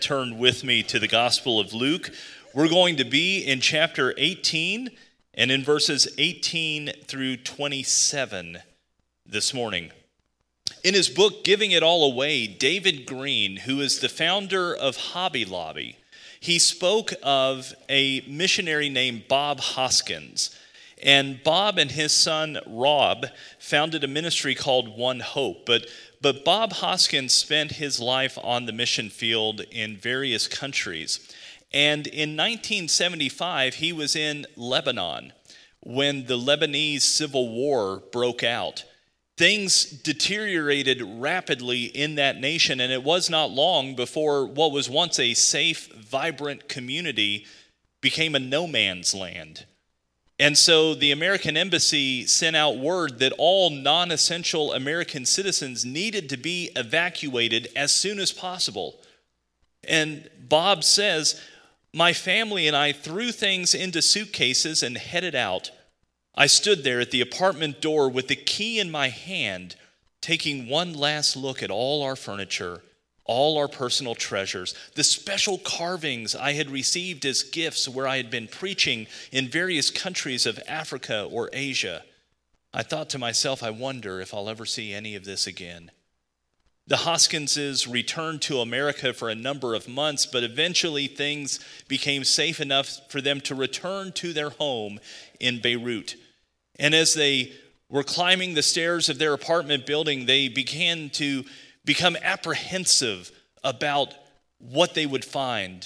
turn with me to the Gospel of Luke. We're going to be in chapter 18 and in verses 18 through 27 this morning. In his book, Giving It All Away, David Green, who is the founder of Hobby Lobby, he spoke of a missionary named Bob Hoskins. And Bob and his son Rob founded a ministry called One Hope. But Bob Hoskins spent his life on the mission field in various countries. And in 1975, he was in Lebanon when the Lebanese Civil War broke out. Things deteriorated rapidly in that nation, and it was not long before what was once a safe, vibrant community became a no man's land. And so the American embassy sent out word that all non-essential American citizens needed to be evacuated as soon as possible. And Bob says, "My family and I threw things into suitcases and headed out. I stood there at the apartment door with the key in my hand, taking one last look at all our furniture, all our personal treasures, the special carvings I had received as gifts where I had been preaching in various countries of Africa or Asia. I thought to myself, I wonder if I'll ever see any of this again." The Hoskinses returned to America for a number of months, but eventually things became safe enough for them to return to their home in Beirut. And as they were climbing the stairs of their apartment building, they began to become apprehensive about what they would find.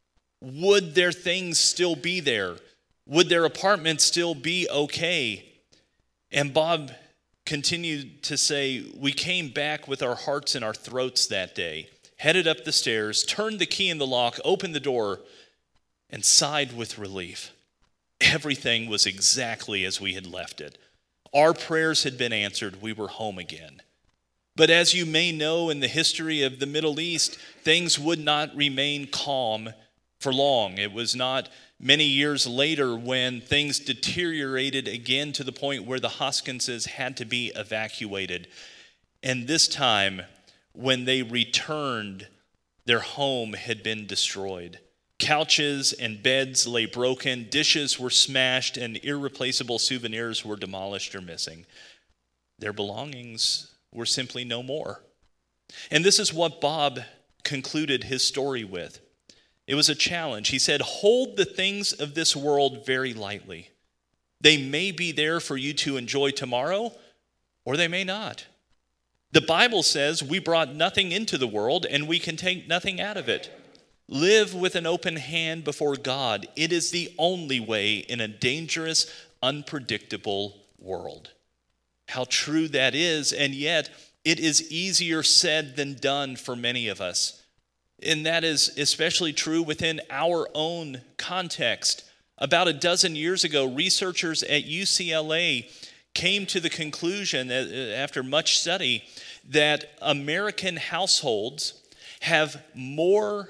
Would their things still be there? Would their apartment still be okay? And Bob continued to say, "We came back with our hearts in our throats that day, headed up the stairs, turned the key in the lock, opened the door, and sighed with relief. Everything was exactly as we had left it. Our prayers had been answered. We were home again." But as you may know, in the history of the Middle East, things would not remain calm for long. It was not many years later when things deteriorated again to the point where the Hoskinses had to be evacuated. And this time, when they returned, their home had been destroyed. Couches and beds lay broken, dishes were smashed, and irreplaceable souvenirs were demolished or missing. Their belongings were simply no more. And this is what Bob concluded his story with. It was a challenge. He said, "Hold the things of this world very lightly. They may be there for you to enjoy tomorrow, or they may not. The Bible says we brought nothing into the world, and we can take nothing out of it. Live with an open hand before God. It is the only way in a dangerous, unpredictable world." How true that is, and yet it is easier said than done for many of us. And that is especially true within our own context. About a dozen years ago, researchers at UCLA came to the conclusion, after much study, that American households have more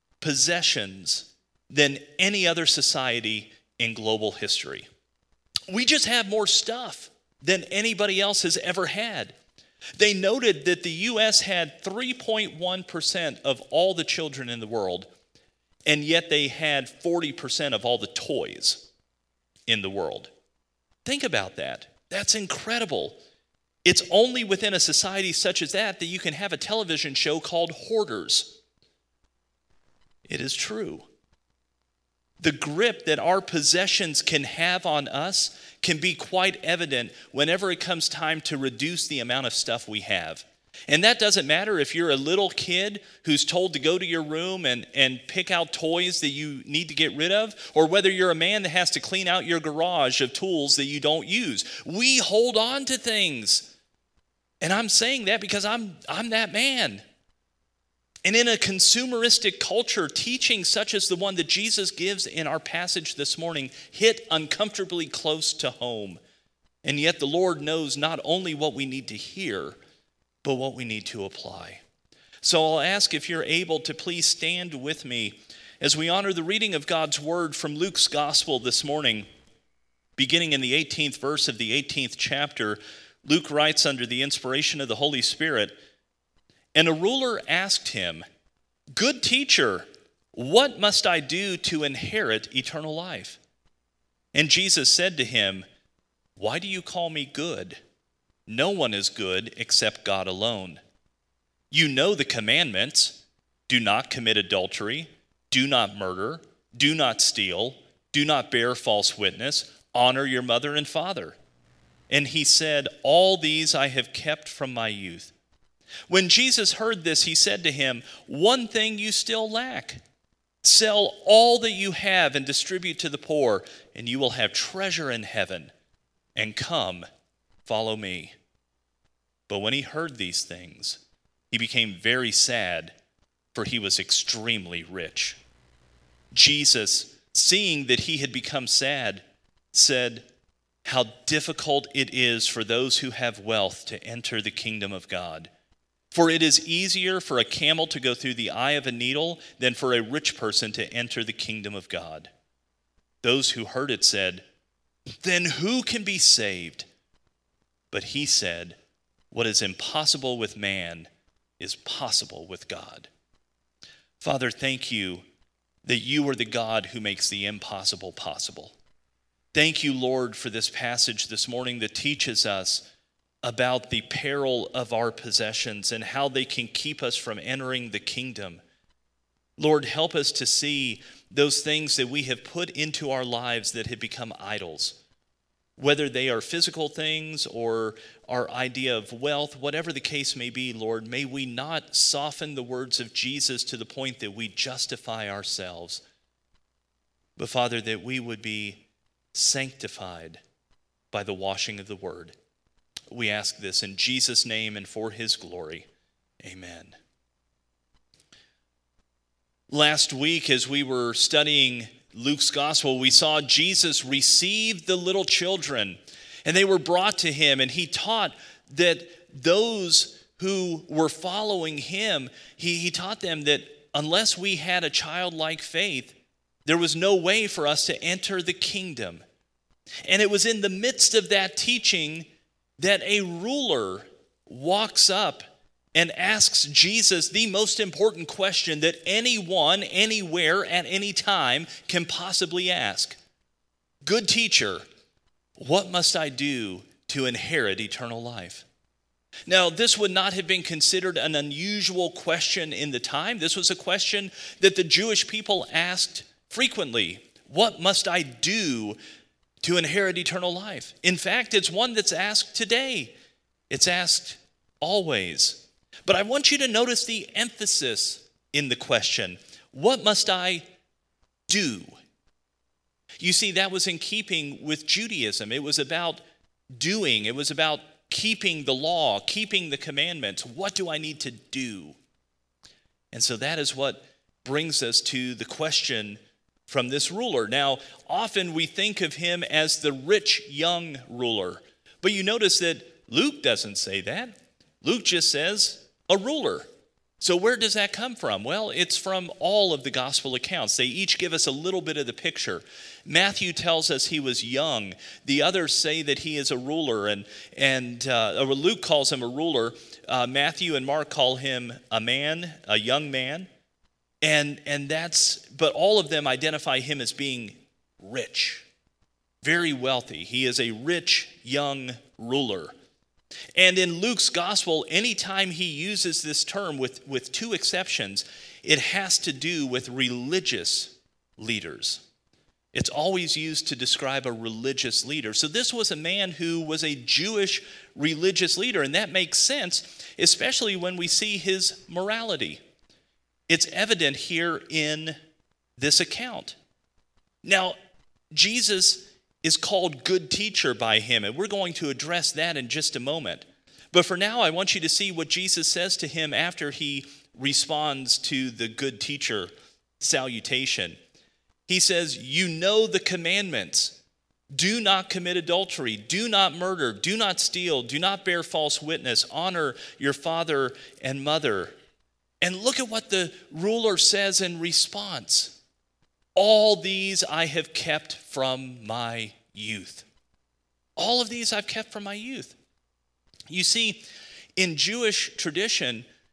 possessions than any other society in global history. We just have more stuff than anybody else has ever had. They noted that the U.S. had 3.1% of all the children in the world, and yet they had 40% of all the toys in the world. Think about that. That's incredible. It's only within a society such as that you can have a television show called Hoarders. It is true. The grip that our possessions can have on us can be quite evident whenever it comes time to reduce the amount of stuff we have. And that doesn't matter if you're a little kid who's told to go to your room and pick out toys that you need to get rid of, or whether you're a man that has to clean out your garage of tools that you don't use. We hold on to things. And I'm saying that because I'm that man. And in a consumeristic culture, teaching such as the one that Jesus gives in our passage this morning hit uncomfortably close to home. And yet the Lord knows not only what we need to hear, but what we need to apply. So I'll ask if you're able to please stand with me as we honor the reading of God's word from Luke's gospel this morning. Beginning in the 18th verse of the 18th chapter, Luke writes under the inspiration of the Holy Spirit, "And a ruler asked him, "Good teacher, what must I do to inherit eternal life?" And Jesus said to him, "Why do you call me good? No one is good except God alone. You know the commandments: do not commit adultery, do not murder, do not steal, do not bear false witness, honor your mother and father." And he said, "All these I have kept from my youth." When Jesus heard this, he said to him, "One thing you still lack. Sell all that you have and distribute to the poor, and you will have treasure in heaven. And come, follow me." But when he heard these things, he became very sad, for he was extremely rich. Jesus, seeing that he had become sad, said, "How difficult it is for those who have wealth to enter the kingdom of God. For it is easier for a camel to go through the eye of a needle than for a rich person to enter the kingdom of God." Those who heard it said, "Then who can be saved?" But he said, "What is impossible with man is possible with God." Father, thank you that you are the God who makes the impossible possible. Thank you, Lord, for this passage this morning that teaches us about the peril of our possessions and how they can keep us from entering the kingdom. Lord, help us to see those things that we have put into our lives that have become idols, whether they are physical things or our idea of wealth, whatever the case may be. Lord, may we not soften the words of Jesus to the point that we justify ourselves, but Father, that we would be sanctified by the washing of the word. We ask this in Jesus' name and for his glory. Amen. Last week, as we were studying Luke's gospel, we saw Jesus receive the little children, and they were brought to him, and he taught that those who were following him, he taught them that unless we had a childlike faith, there was no way for us to enter the kingdom. And it was in the midst of that teaching that a ruler walks up and asks Jesus the most important question that anyone, anywhere, at any time can possibly ask. "Good teacher, what must I do to inherit eternal life?" Now, this would not have been considered an unusual question in the time. This was a question that the Jewish people asked frequently. What must I do to inherit eternal life? In fact, it's one that's asked today. It's asked always. But I want you to notice the emphasis in the question. What must I do? You see, that was in keeping with Judaism. It was about doing. It was about keeping the law, keeping the commandments. What do I need to do? And so that is what brings us to the question from this ruler. Now, often we think of him as the rich young ruler. But you notice that Luke doesn't say that. Luke just says a ruler. So where does that come from? Well, it's from all of the gospel accounts. They each give us a little bit of the picture. Matthew tells us he was young. The others say that he is a ruler, and Luke calls him a ruler. Matthew and Mark call him a man, a young man. But all of them identify him as being rich, very wealthy. He is a rich young ruler. And in Luke's gospel, anytime he uses this term with two exceptions, it has to do with religious leaders. It's always used to describe a religious leader. So this was a man who was a Jewish religious leader, and that makes sense, especially when we see his morality. It's evident here in this account. Now, Jesus is called good teacher by him, and we're going to address that in just a moment. But for now, I want you to see what Jesus says to him after he responds to the good teacher salutation. He says, "You know the commandments. Do not commit adultery. Do not murder. Do not steal. Do not bear false witness. Honor your father and mother." And look at what the ruler says in response. "All these I have kept from my youth." All of these I've kept from my youth. You see, in Jewish tradition,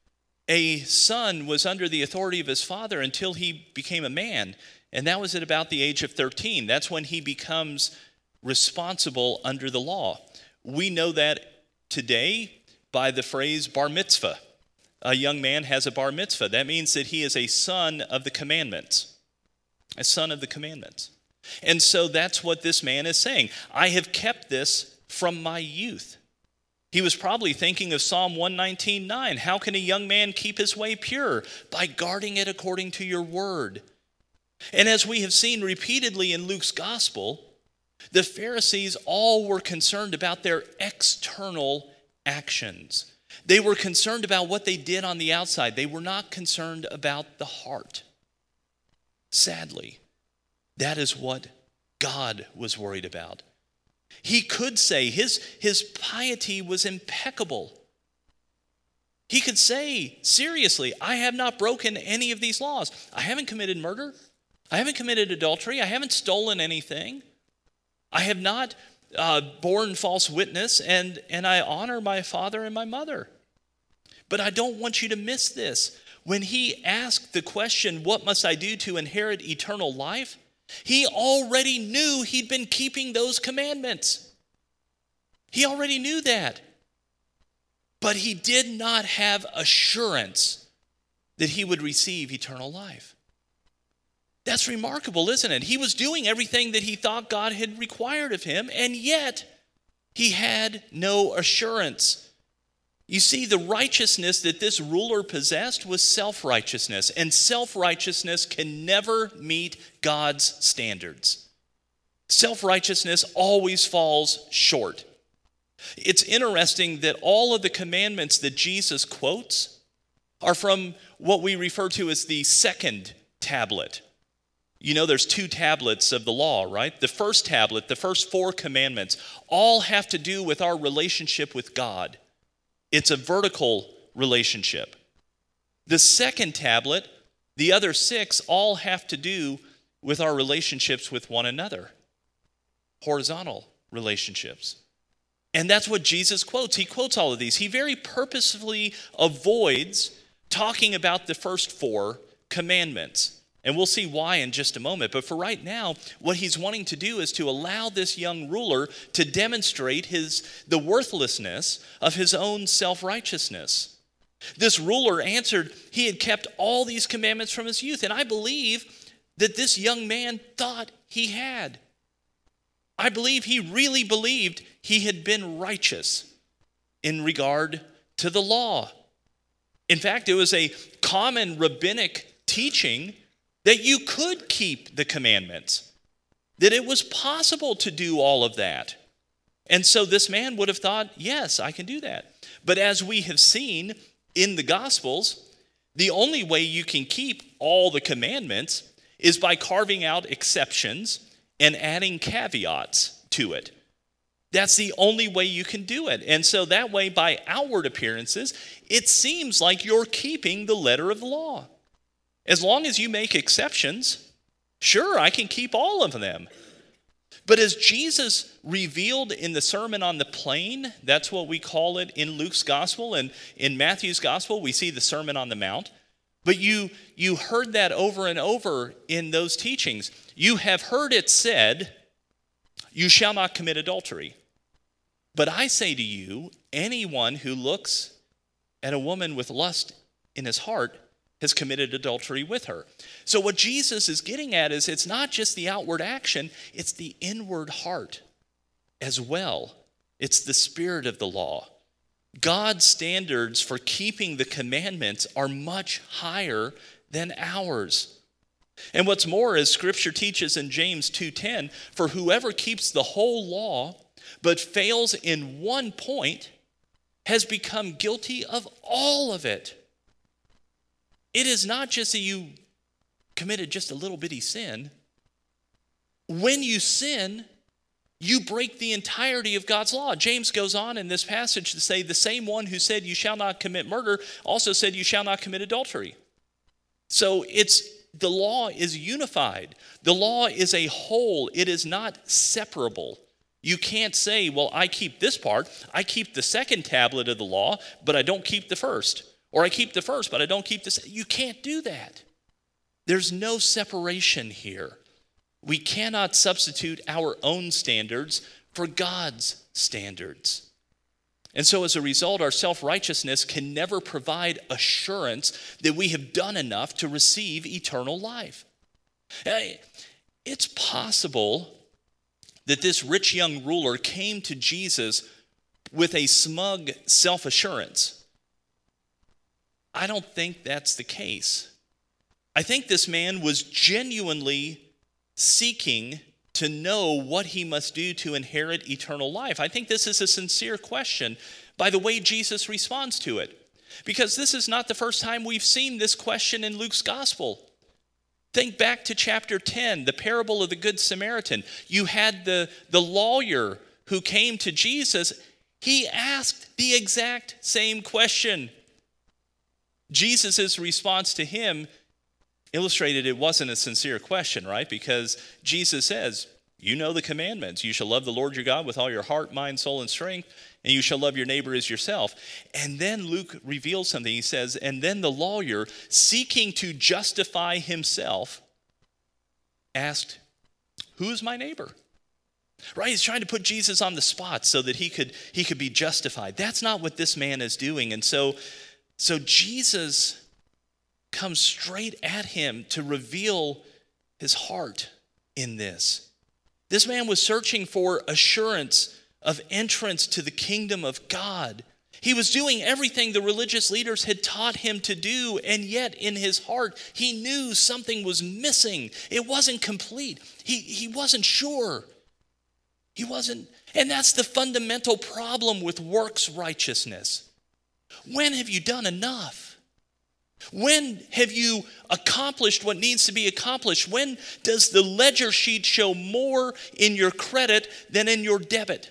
a son was under the authority of his father until he became a man. And that was at about the age of 13. That's when he becomes responsible under the law. We know that today by the phrase bar mitzvah. A young man has a bar mitzvah. That means that he is a son of the commandments. A son of the commandments. And so that's what this man is saying. I have kept this from my youth. He was probably thinking of Psalm 119:9. How can a young man keep his way pure? By guarding it according to your word. And as we have seen repeatedly in Luke's gospel, the Pharisees all were concerned about their external actions. They were concerned about what they did on the outside. They were not concerned about the heart. Sadly, that is what God was worried about. He could say his piety was impeccable. He could say, seriously, I have not broken any of these laws. I haven't committed murder. I haven't committed adultery. I haven't stolen anything. I have not borne false witness, and I honor my father and my mother. But I don't want you to miss this. When he asked the question, what must I do to inherit eternal life? He already knew he'd been keeping those commandments. He already knew that. But he did not have assurance that he would receive eternal life. That's remarkable, isn't it? He was doing everything that he thought God had required of him, and yet he had no assurance. You see, the righteousness that this ruler possessed was self-righteousness, and self-righteousness can never meet God's standards. Self-righteousness always falls short. It's interesting that all of the commandments that Jesus quotes are from what we refer to as the second tablet. You know, there's 2 tablets of the law, right? The first tablet, the first 4 commandments, all have to do with our relationship with God. It's a vertical relationship. The second tablet, the other 6, all have to do with our relationships with one another. Horizontal relationships. And that's what Jesus quotes. He quotes all of these. He very purposefully avoids talking about the first 4 commandments. And we'll see why in just a moment. But for right now, what he's wanting to do is to allow this young ruler to demonstrate the worthlessness of his own self-righteousness. This ruler answered he had kept all these commandments from his youth. And I believe that this young man thought he had. I believe he really believed he had been righteous in regard to the law. In fact, it was a common rabbinic teaching that you could keep the commandments, that it was possible to do all of that. And so this man would have thought, yes, I can do that. But as we have seen in the Gospels, the only way you can keep all the commandments is by carving out exceptions and adding caveats to it. That's the only way you can do it. And so that way, by outward appearances, it seems like you're keeping the letter of the law. As long as you make exceptions, sure, I can keep all of them. But as Jesus revealed in the Sermon on the Plain, that's what we call it in Luke's gospel, and in Matthew's gospel, we see the Sermon on the Mount. But you heard that over and over in those teachings. You have heard it said, you shall not commit adultery. But I say to you, anyone who looks at a woman with lust in his heart has committed adultery with her. So what Jesus is getting at is it's not just the outward action, it's the inward heart as well. It's the spirit of the law. God's standards for keeping the commandments are much higher than ours. And what's more, as Scripture teaches in James 2:10, for whoever keeps the whole law but fails in one point has become guilty of all of it. It is not just that you committed just a little bitty sin. When you sin, you break the entirety of God's law. James goes on in this passage to say, the same one who said you shall not commit murder also said you shall not commit adultery. So the law is unified. The law is a whole. It is not separable. You can't say, well, I keep this part. I keep the second tablet of the law, but I don't keep the first. Or I keep the first, but I don't keep the second. You can't do that. There's no separation here. We cannot substitute our own standards for God's standards. And so as a result, our self-righteousness can never provide assurance that we have done enough to receive eternal life. It's possible that this rich young ruler came to Jesus with a smug self-assurance. I don't think that's the case. I think this man was genuinely seeking to know what he must do to inherit eternal life. I think this is a sincere question by the way Jesus responds to it. Because this is not the first time we've seen this question in Luke's gospel. Think back to chapter 10, the parable of the Good Samaritan. You had the lawyer who came to Jesus. He asked the exact same question. Jesus' response to him illustrated it wasn't a sincere question, right? Because Jesus says, you know the commandments. You shall love the Lord your God with all your heart, mind, soul, and strength, and you shall love your neighbor as yourself. And then Luke reveals something. He says, and then the lawyer, seeking to justify himself, asked, who is my neighbor? Right? He's trying to put Jesus on the spot so that he could be justified. That's not what this man is doing. And so Jesus comes straight at him to reveal his heart in this. This man was searching for assurance of entrance to the kingdom of God. He was doing everything the religious leaders had taught him to do, and yet in his heart, he knew something was missing. It wasn't complete. He wasn't sure. He wasn't, and that's the fundamental problem with works righteousness. When have you done enough? When have you accomplished what needs to be accomplished? When does the ledger sheet show more in your credit than in your debit?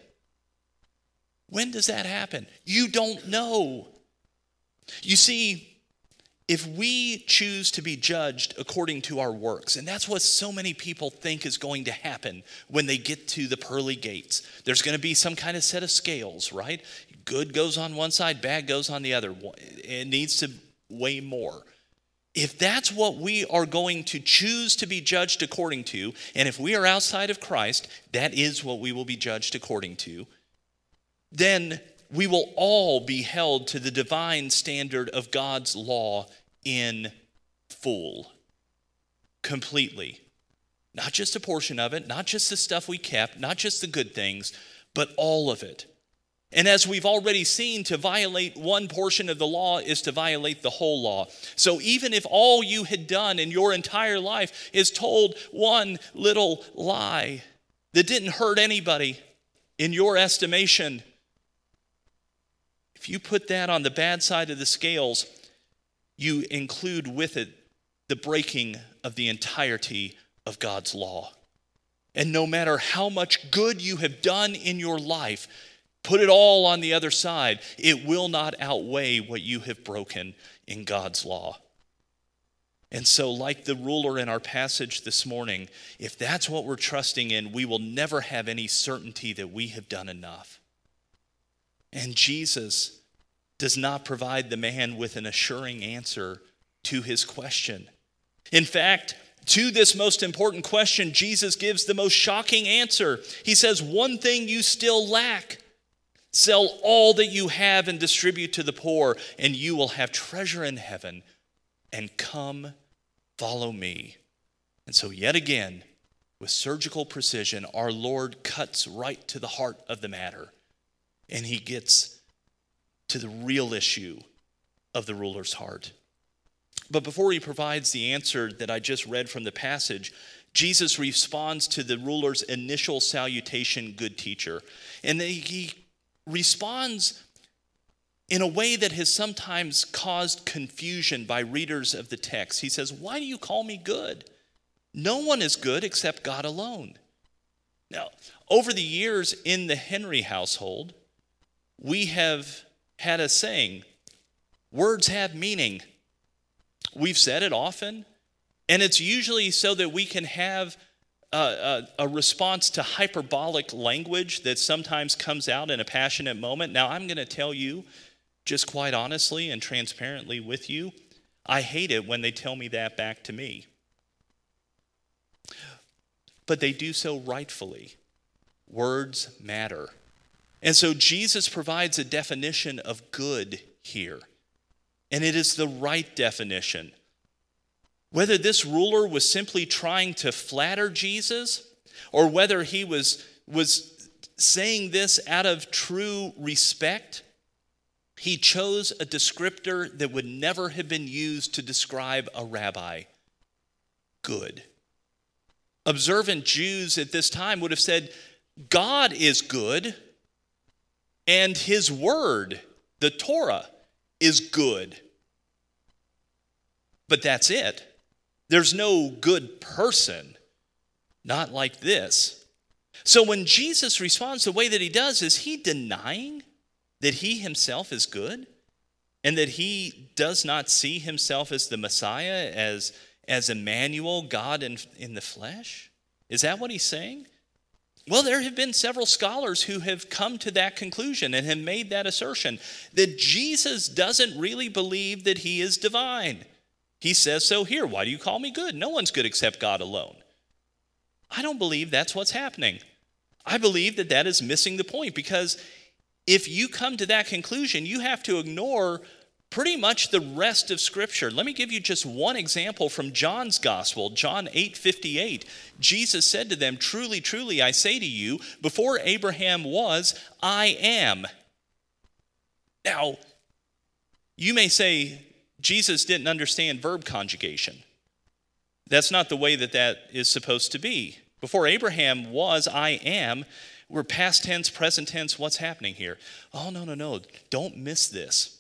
When does that happen? You don't know. You see, if we choose to be judged according to our works, and that's what so many people think is going to happen when they get to the pearly gates. There's going to be some kind of set of scales, right? Good goes on one side, bad goes on the other. It needs to weigh more. If that's what we are going to choose to be judged according to, and if we are outside of Christ, that is what we will be judged according to, then we will all be held to the divine standard of God's law in full, completely. Not just a portion of it, not just the stuff we kept, not just the good things, but all of it. And as we've already seen, to violate one portion of the law is to violate the whole law. So even if all you had done in your entire life is told one little lie that didn't hurt anybody in your estimation, if you put that on the bad side of the scales, you include with it the breaking of the entirety of God's law. And no matter how much good you have done in your life, put it all on the other side, it will not outweigh what you have broken in God's law. And so, like the ruler in our passage this morning, if that's what we're trusting in, we will never have any certainty that we have done enough. And Jesus does not provide the man with an assuring answer to his question. In fact, to this most important question, Jesus gives the most shocking answer. He says, one thing you still lack. Sell all that you have and distribute to the poor, and you will have treasure in heaven. And come, follow me. And so yet again, with surgical precision, our Lord cuts right to the heart of the matter. And he gets to the real issue of the ruler's heart. But before he provides the answer that I just read from the passage, Jesus responds to the ruler's initial salutation, good teacher. And he responds in a way that has sometimes caused confusion by readers of the text. He says, why do you call me good? No one is good except God alone. Now, over the years in the Henry household, we have had a saying, words have meaning. We've said it often, and it's usually so that we can have a response to hyperbolic language that sometimes comes out in a passionate moment. Now, I'm going to tell you just quite honestly and transparently with you, I hate it when they tell me that back to me. But they do so rightfully. Words matter. And so Jesus provides a definition of good here. And it is the right definition. Whether this ruler was simply trying to flatter Jesus, or whether he was saying this out of true respect, he chose a descriptor that would never have been used to describe a rabbi: good. Observant Jews at this time would have said, God is good, and his word, the Torah, is good. But that's it. There's no good person, not like this. So when Jesus responds the way that he does, is he denying that he himself is good and that he does not see himself as the Messiah, as Emmanuel, God in the flesh? Is that what he's saying? Well, there have been several scholars who have come to that conclusion and have made that assertion, that Jesus doesn't really believe that he is divine. He says so here. Why do you call me good? No one's good except God alone. I don't believe that's what's happening. I believe that that is missing the point, because if you come to that conclusion, you have to ignore pretty much the rest of Scripture. Let me give you just one example from John's Gospel, John 8:58. Jesus said to them, "Truly, truly, I say to you, before Abraham was, I am." Now, you may say Jesus didn't understand verb conjugation. That's not the way that is supposed to be. Before Abraham was, I am. We're past tense, present tense. What's happening here? Oh, no. Don't miss this.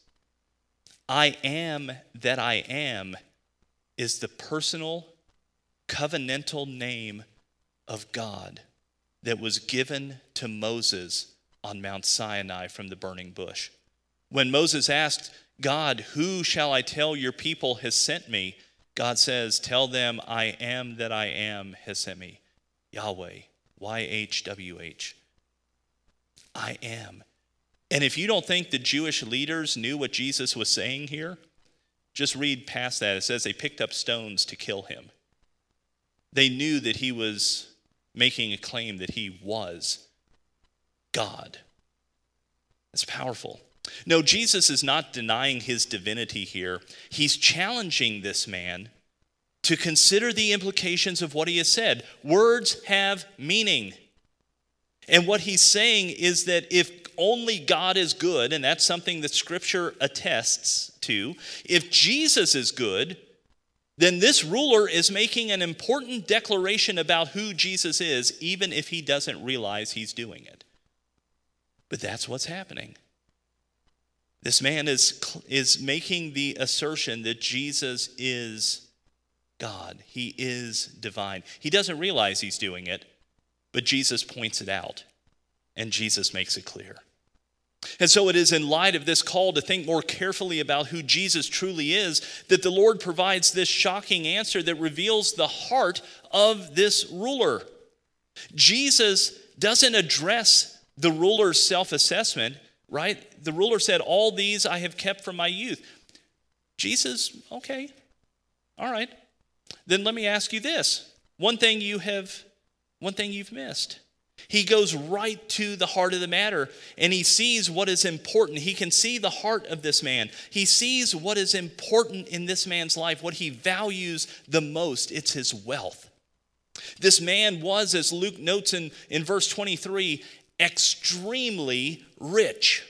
I am that I am is the personal, covenantal name of God that was given to Moses on Mount Sinai from the burning bush. When Moses asked God, "Who shall I tell your people has sent me?" God says, "Tell them I am that I am has sent me." Yahweh, YHWH. I am. And if you don't think the Jewish leaders knew what Jesus was saying here, just read past that. It says they picked up stones to kill him. They knew that he was making a claim that he was God. That's powerful. No, Jesus is not denying his divinity here. He's challenging this man to consider the implications of what he has said. Words have meaning. And what he's saying is that if only God is good, and that's something that Scripture attests to, if Jesus is good, then this ruler is making an important declaration about who Jesus is, even if he doesn't realize he's doing it. But that's what's happening. This man is making the assertion that Jesus is God. He is divine. He doesn't realize he's doing it, but Jesus points it out, and Jesus makes it clear. And so it is in light of this call to think more carefully about who Jesus truly is that the Lord provides this shocking answer that reveals the heart of this ruler. Jesus doesn't address the ruler's self-assessment, right? The ruler said, "All these I have kept from my youth." Jesus, okay, all right. Then let me ask you this. One thing you've missed. He goes right to the heart of the matter, and he sees what is important. He can see the heart of this man. He sees what is important in this man's life, what he values the most. It's his wealth. This man was, as Luke notes in verse 23, extremely rich.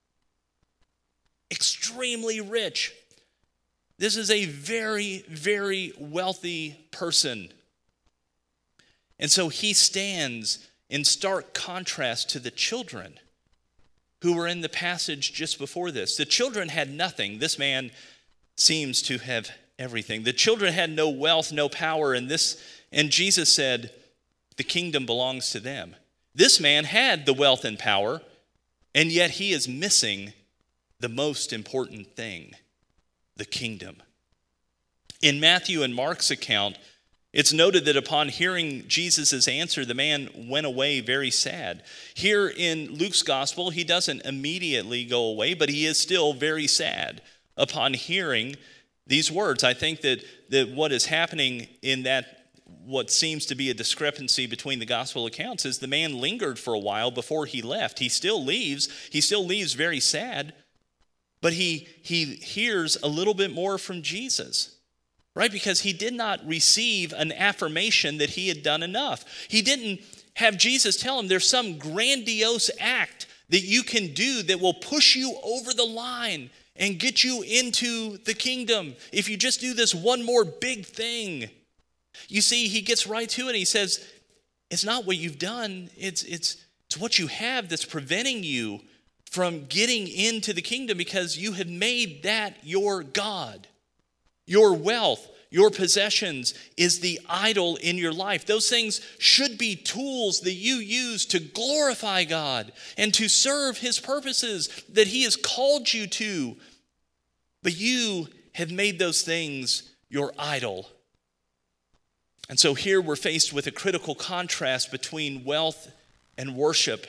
Extremely rich. This is a very, very wealthy person. And so he stands in stark contrast to the children who were in the passage just before this. The children had nothing. This man seems to have everything. The children had no wealth, no power, and Jesus said, the kingdom belongs to them. This man had the wealth and power, and yet he is missing the most important thing, the kingdom. In Matthew and Mark's account, It's noted that upon hearing Jesus' answer, the man went away very sad. Here in Luke's gospel, he doesn't immediately go away, but he is still very sad upon hearing these words. I think that what is happening in that, what seems to be a discrepancy between the gospel accounts, is the man lingered for a while before he left. He still leaves very sad, but he hears a little bit more from Jesus. Right? Because he did not receive an affirmation that he had done enough. He didn't have Jesus tell him there's some grandiose act that you can do that will push you over the line and get you into the kingdom if you just do this one more big thing. You see, he gets right to it. He says, it's not what you've done. It's what you have that's preventing you from getting into the kingdom, because you have made that your God. Your wealth, your possessions is the idol in your life. Those things should be tools that you use to glorify God and to serve his purposes that he has called you to. But you have made those things your idol. And so here we're faced with a critical contrast between wealth and worship.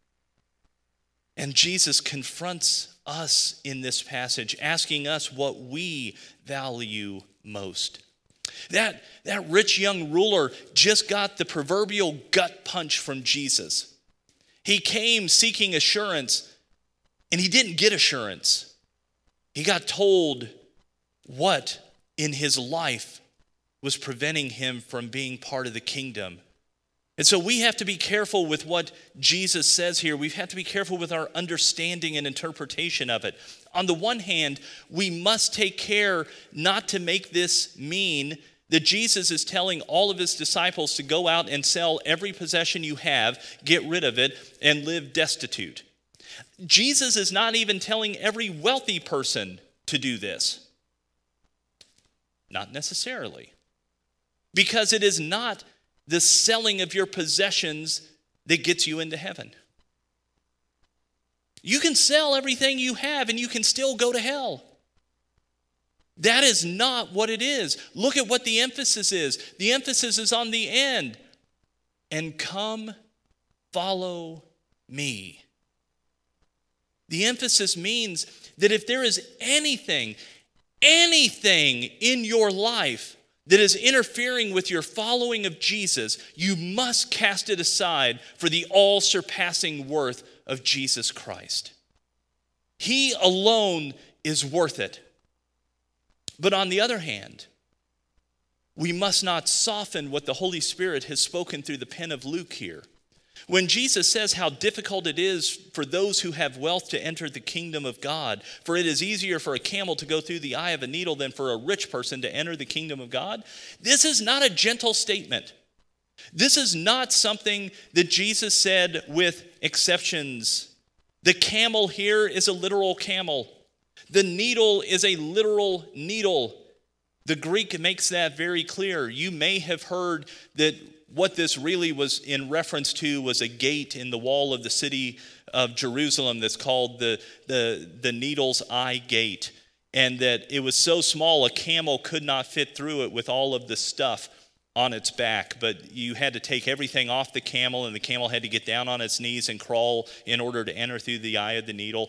And Jesus confronts us in this passage, asking us what we value most. That rich young ruler just got the proverbial gut punch from Jesus. He came seeking assurance, and he didn't get assurance. He got told what in his life was preventing him from being part of the kingdom. And so we have to be careful with what Jesus says here. We have to be careful with our understanding and interpretation of it. On the one hand, we must take care not to make this mean that Jesus is telling all of his disciples to go out and sell every possession you have, get rid of it, and live destitute. Jesus is not even telling every wealthy person to do this. Not necessarily. Because it is not the selling of your possessions that gets you into heaven. You can sell everything you have and you can still go to hell. That is not what it is. Look at what the emphasis is. The emphasis is on the end. And come, follow me. The emphasis means that if there is anything in your life that is interfering with your following of Jesus, you must cast it aside for the all-surpassing worth of Jesus Christ. He alone is worth it. But on the other hand, we must not soften what the Holy Spirit has spoken through the pen of Luke here. When Jesus says how difficult it is for those who have wealth to enter the kingdom of God, for it is easier for a camel to go through the eye of a needle than for a rich person to enter the kingdom of God, this is not a gentle statement. This is not something that Jesus said with exceptions. The camel here is a literal camel. The needle is a literal needle. The Greek makes that very clear. You may have heard that what this really was in reference to was a gate in the wall of the city of Jerusalem that's called the Needle's Eye Gate. And that it was so small a camel could not fit through it with all of the stuff on its back. But you had to take everything off the camel, and the camel had to get down on its knees and crawl in order to enter through the eye of the needle.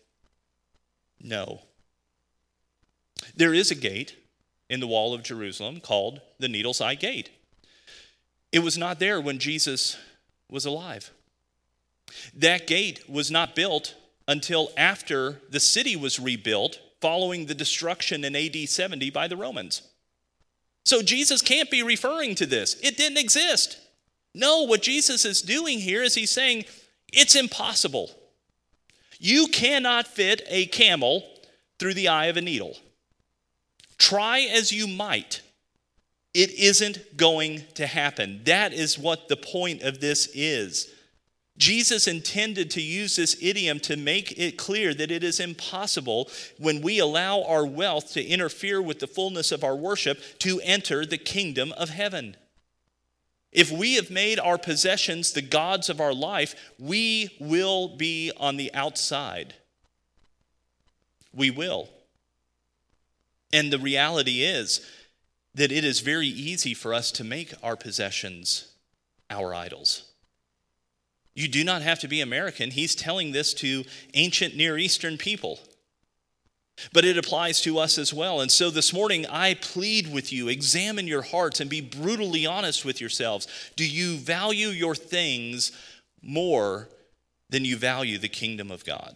No. There is a gate in the wall of Jerusalem called the Needle's Eye Gate. It was not there when Jesus was alive. That gate was not built until after the city was rebuilt following the destruction in AD 70 by the Romans. So Jesus can't be referring to this. It didn't exist. No, what Jesus is doing here is he's saying it's impossible. You cannot fit a camel through the eye of a needle. Try as you might. It isn't going to happen. That is what the point of this is. Jesus intended to use this idiom to make it clear that it is impossible when we allow our wealth to interfere with the fullness of our worship to enter the kingdom of heaven. If we have made our possessions the gods of our life, we will be on the outside. We will. And the reality is, that it is very easy for us to make our possessions our idols. You do not have to be American. He's telling this to ancient Near Eastern people. But it applies to us as well. And so this morning, I plead with you, examine your hearts and be brutally honest with yourselves. Do you value your things more than you value the kingdom of God?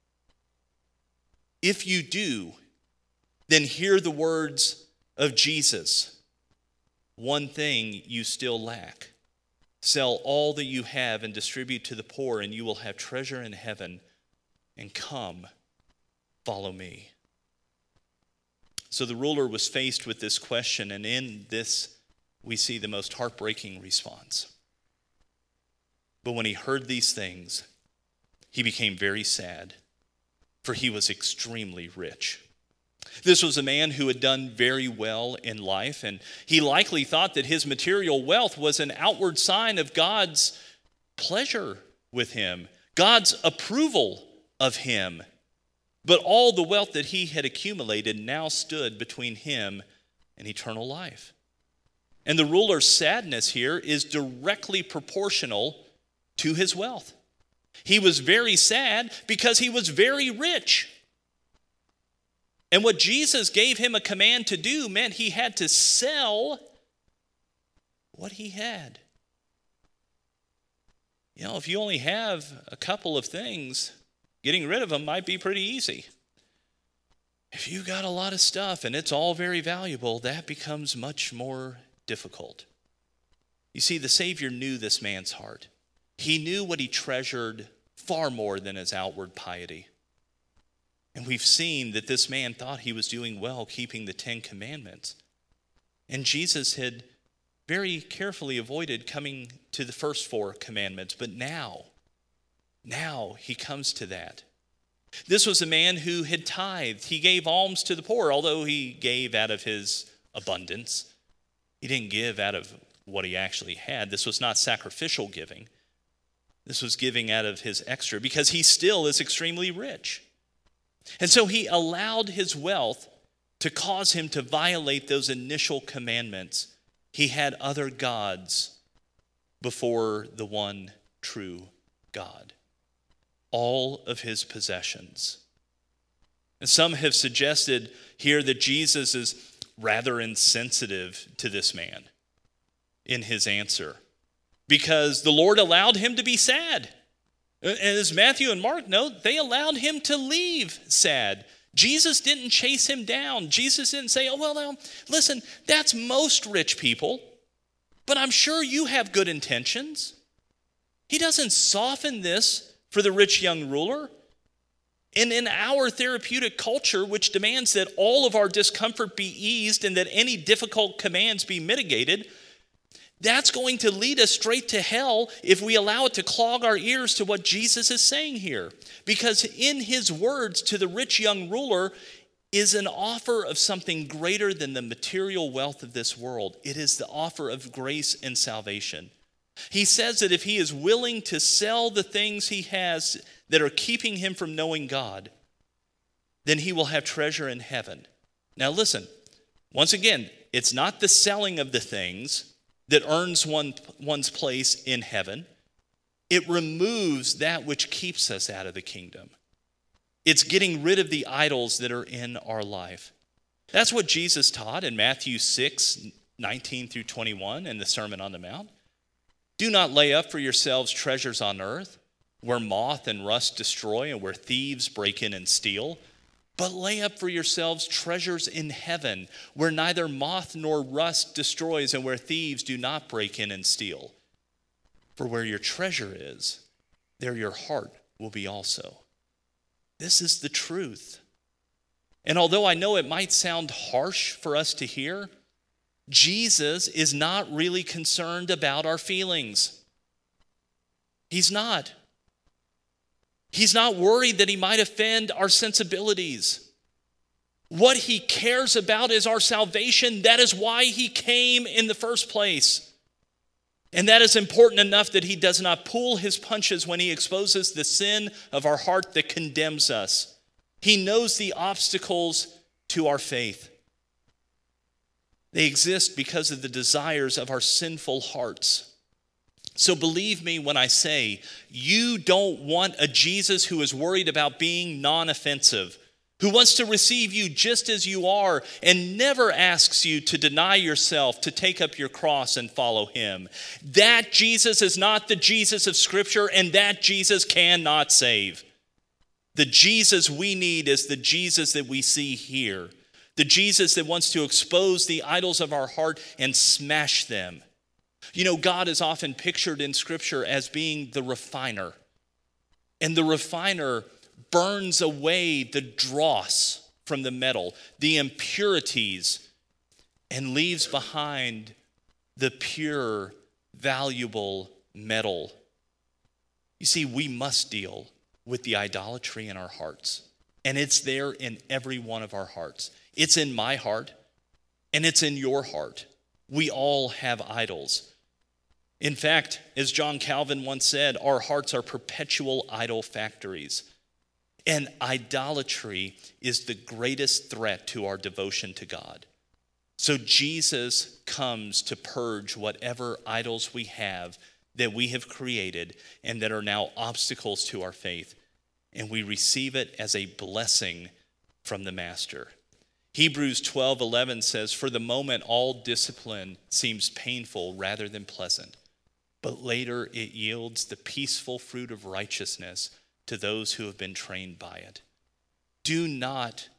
If you do, then hear the words of Jesus. One thing you still lack. Sell all that you have and distribute to the poor, and you will have treasure in heaven. And come, follow me. So the ruler was faced with this question, and in this we see the most heartbreaking response. But when he heard these things, he became very sad, for he was extremely rich. This was a man who had done very well in life, and he likely thought that his material wealth was an outward sign of God's pleasure with him, God's approval of him. But all the wealth that he had accumulated now stood between him and eternal life. And the ruler's sadness here is directly proportional to his wealth. He was very sad because he was very rich. And what Jesus gave him a command to do meant he had to sell what he had. You know, if you only have a couple of things, getting rid of them might be pretty easy. If you got a lot of stuff and it's all very valuable, that becomes much more difficult. You see, the Savior knew this man's heart. He knew what he treasured far more than his outward piety. And we've seen that this man thought he was doing well keeping the 10 Commandments. And Jesus had very carefully avoided coming to the first 4 commandments. But now he comes to that. This was a man who had tithed. He gave alms to the poor, although he gave out of his abundance. He didn't give out of what he actually had. This was not sacrificial giving. This was giving out of his extra because he still is extremely rich. And so he allowed his wealth to cause him to violate those initial commandments. He had other gods before the one true God. All of his possessions. And some have suggested here that Jesus is rather insensitive to this man in his answer, because the Lord allowed him to be sad. And as Matthew and Mark note, they allowed him to leave sad. Jesus didn't chase him down. Jesus didn't say, oh, well, now, listen, that's most rich people, but I'm sure you have good intentions. He doesn't soften this for the rich young ruler. And in our therapeutic culture, which demands that all of our discomfort be eased and that any difficult commands be mitigated, that's going to lead us straight to hell if we allow it to clog our ears to what Jesus is saying here. Because in his words to the rich young ruler is an offer of something greater than the material wealth of this world. It is the offer of grace and salvation. He says that if he is willing to sell the things he has that are keeping him from knowing God, then he will have treasure in heaven. Now listen, once again, it's not the selling of the things that earns one's place in heaven. It removes that which keeps us out of the kingdom. It's getting rid of the idols that are in our life. That's what Jesus taught in Matthew 6:19 through 21 in the Sermon on the Mount. Do not lay up for yourselves treasures on earth, where moth and rust destroy and where thieves break in and steal. But lay up for yourselves treasures in heaven, where neither moth nor rust destroys and where thieves do not break in and steal. For where your treasure is, there your heart will be also. This is the truth. And although I know it might sound harsh for us to hear, Jesus is not really concerned about our feelings. He's not. He's not worried that he might offend our sensibilities. What he cares about is our salvation. That is why he came in the first place. And that is important enough that he does not pull his punches when he exposes the sin of our heart that condemns us. He knows the obstacles to our faith. They exist because of the desires of our sinful hearts. So believe me when I say, you don't want a Jesus who is worried about being non-offensive, who wants to receive you just as you are and never asks you to deny yourself, to take up your cross and follow him. That Jesus is not the Jesus of Scripture, and that Jesus cannot save. The Jesus we need is the Jesus that we see here, the Jesus that wants to expose the idols of our heart and smash them. You know, God is often pictured in Scripture as being the refiner. And the refiner burns away the dross from the metal, the impurities, and leaves behind the pure, valuable metal. You see, we must deal with the idolatry in our hearts. And it's there in every one of our hearts. It's in my heart, and it's in your heart. We all have idols. In fact, as John Calvin once said, our hearts are perpetual idol factories. And idolatry is the greatest threat to our devotion to God. So Jesus comes to purge whatever idols we have that we have created and that are now obstacles to our faith. And we receive it as a blessing from the Master. Hebrews 12:11 says, "For the moment all discipline seems painful rather than pleasant, but later it yields the peaceful fruit of righteousness to those who have been trained by it." Do not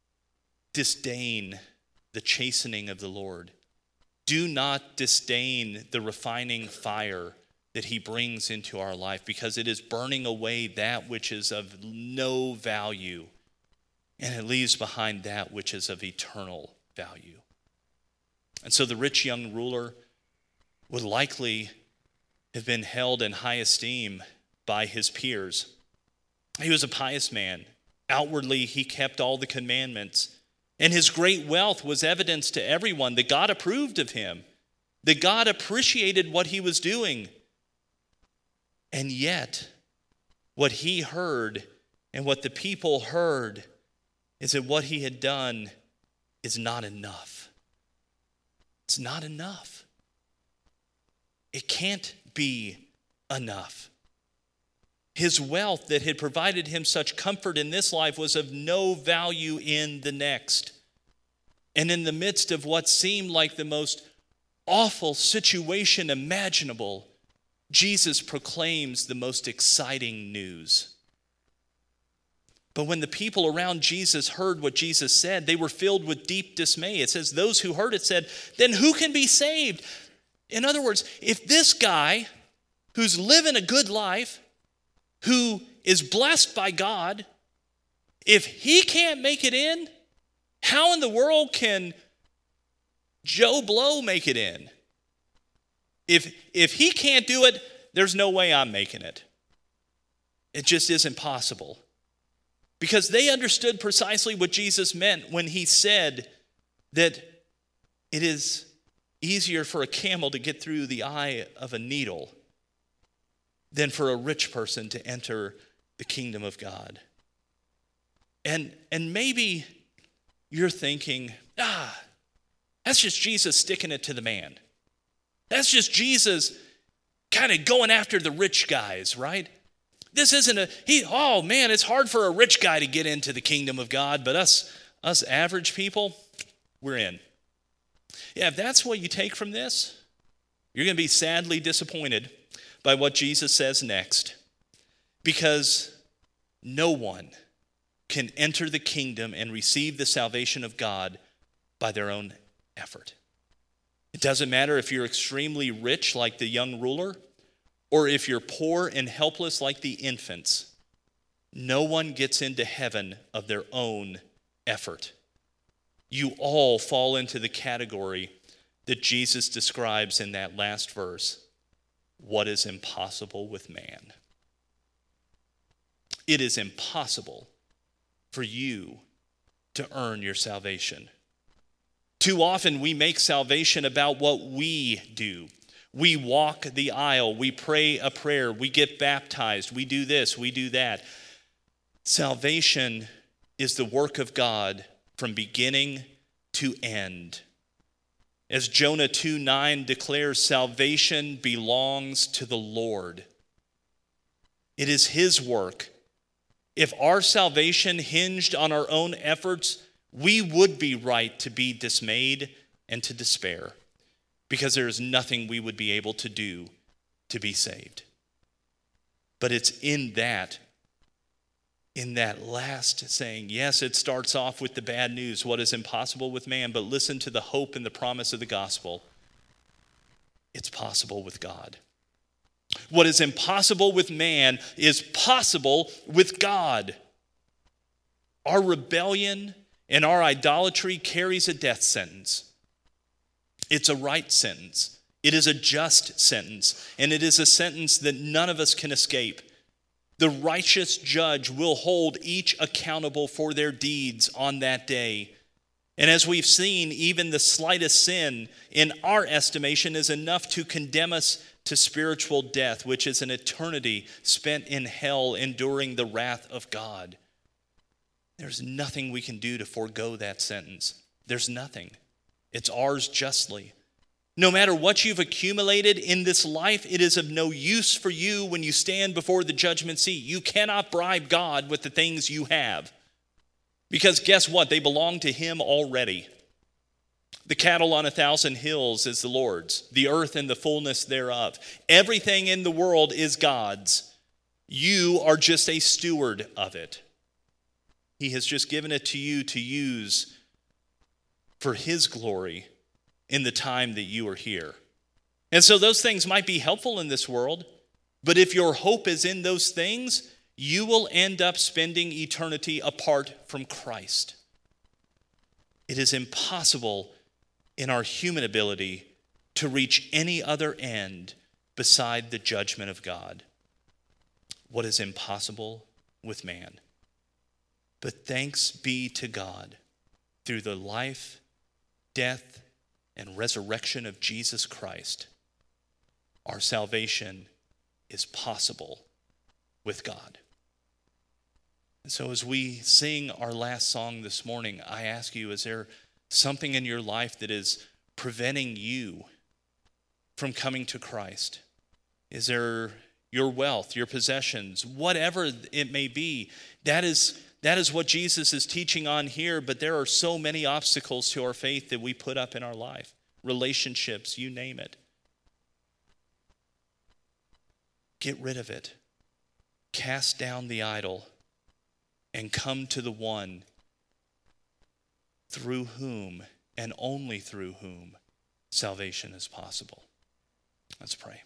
disdain the chastening of the Lord. Do not disdain the refining fire that he brings into our life, because it is burning away that which is of no value, and it leaves behind that which is of eternal value. And so the rich young ruler would likely have been held in high esteem by his peers. He was a pious man. Outwardly, he kept all the commandments. And his great wealth was evidence to everyone that God approved of him, that God appreciated what he was doing. And yet, what he heard and what the people heard is that what he had done is not enough. It's not enough. It can't be enough. His wealth that had provided him such comfort in this life was of no value in the next. And in the midst of what seemed like the most awful situation imaginable, Jesus proclaims the most exciting news. But when the people around Jesus heard what Jesus said, they were filled with deep dismay. It says those who heard it said, "Then who can be saved?" In other words, if this guy who's living a good life, who is blessed by God, if he can't make it in, how in the world can Joe Blow make it in? If he can't do it, there's no way I'm making it. It just isn't possible. Because they understood precisely what Jesus meant when he said that it is easier for a camel to get through the eye of a needle than for a rich person to enter the kingdom of God. And maybe you're thinking, that's just Jesus sticking it to the man. That's just Jesus kind of going after the rich guys, right? This isn't it's hard for a rich guy to get into the kingdom of God, but us average people, we're in. Yeah, if that's what you take from this, you're going to be sadly disappointed by what Jesus says next, because no one can enter the kingdom and receive the salvation of God by their own effort. It doesn't matter if you're extremely rich like the young ruler, or if you're poor and helpless like the infants. No one gets into heaven of their own effort. You all fall into the category that Jesus describes in that last verse. What is impossible with man? It is impossible for you to earn your salvation. Too often we make salvation about what we do. We walk the aisle, we pray a prayer, we get baptized, we do this, we do that. Salvation is the work of God from beginning to end. As Jonah 2:9 declares, salvation belongs to the Lord. It is his work. If our salvation hinged on our own efforts, we would be right to be dismayed and to despair, because there is nothing we would be able to do to be saved. But it's in that last saying, yes, it starts off with the bad news, what is impossible with man, but listen to the hope and the promise of the gospel. It's possible with God. What is impossible with man is possible with God. Our rebellion and our idolatry carries a death sentence. It's a right sentence. It is a just sentence, and it is a sentence that none of us can escape. The righteous judge will hold each accountable for their deeds on that day. And as we've seen, even the slightest sin in our estimation is enough to condemn us to spiritual death, which is an eternity spent in hell enduring the wrath of God. There's nothing we can do to forego that sentence. There's nothing. It's ours justly. No matter what you've accumulated in this life, it is of no use for you when you stand before the judgment seat. You cannot bribe God with the things you have. Because guess what? They belong to him already. The cattle on 1,000 hills is the Lord's, the earth and the fullness thereof. Everything in the world is God's. You are just a steward of it. He has just given it to you to use for his glory in the time that you are here. And so those things might be helpful in this world, but if your hope is in those things, you will end up spending eternity apart from Christ. It is impossible in our human ability to reach any other end beside the judgment of God. What is impossible with man? But thanks be to God through the life, death, and resurrection of Jesus Christ. Our salvation is possible with God. And so as we sing our last song this morning, I ask you, is there something in your life that is preventing you from coming to Christ? Is there your wealth, your possessions, whatever it may be? That is what Jesus is teaching on here, but there are so many obstacles to our faith that we put up in our life. Relationships, you name it. Get rid of it. Cast down the idol and come to the one through whom and only through whom salvation is possible. Let's pray.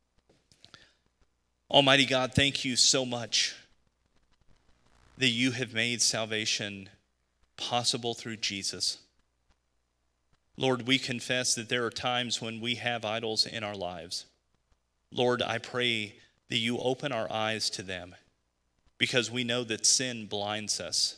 Almighty God, thank you so much that you have made salvation possible through Jesus. Lord, we confess that there are times when we have idols in our lives. Lord, I pray that you open our eyes to them, because we know that sin blinds us.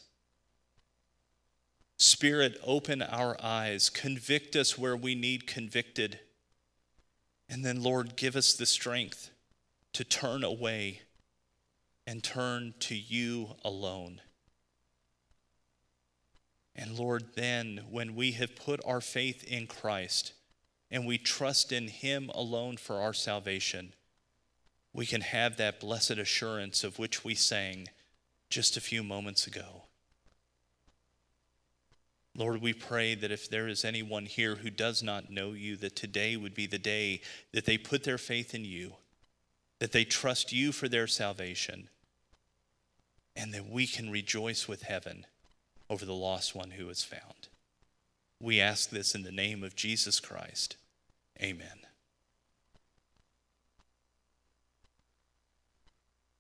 Spirit, open our eyes, convict us where we need convicted, and then, Lord, give us the strength to turn away and turn to you alone. And Lord, then when we have put our faith in Christ and we trust in him alone for our salvation, we can have that blessed assurance of which we sang just a few moments ago. Lord, we pray that if there is anyone here who does not know you, that today would be the day that they put their faith in you, that they trust you for their salvation, and that we can rejoice with heaven over the lost one who is found. We ask this in the name of Jesus Christ. Amen.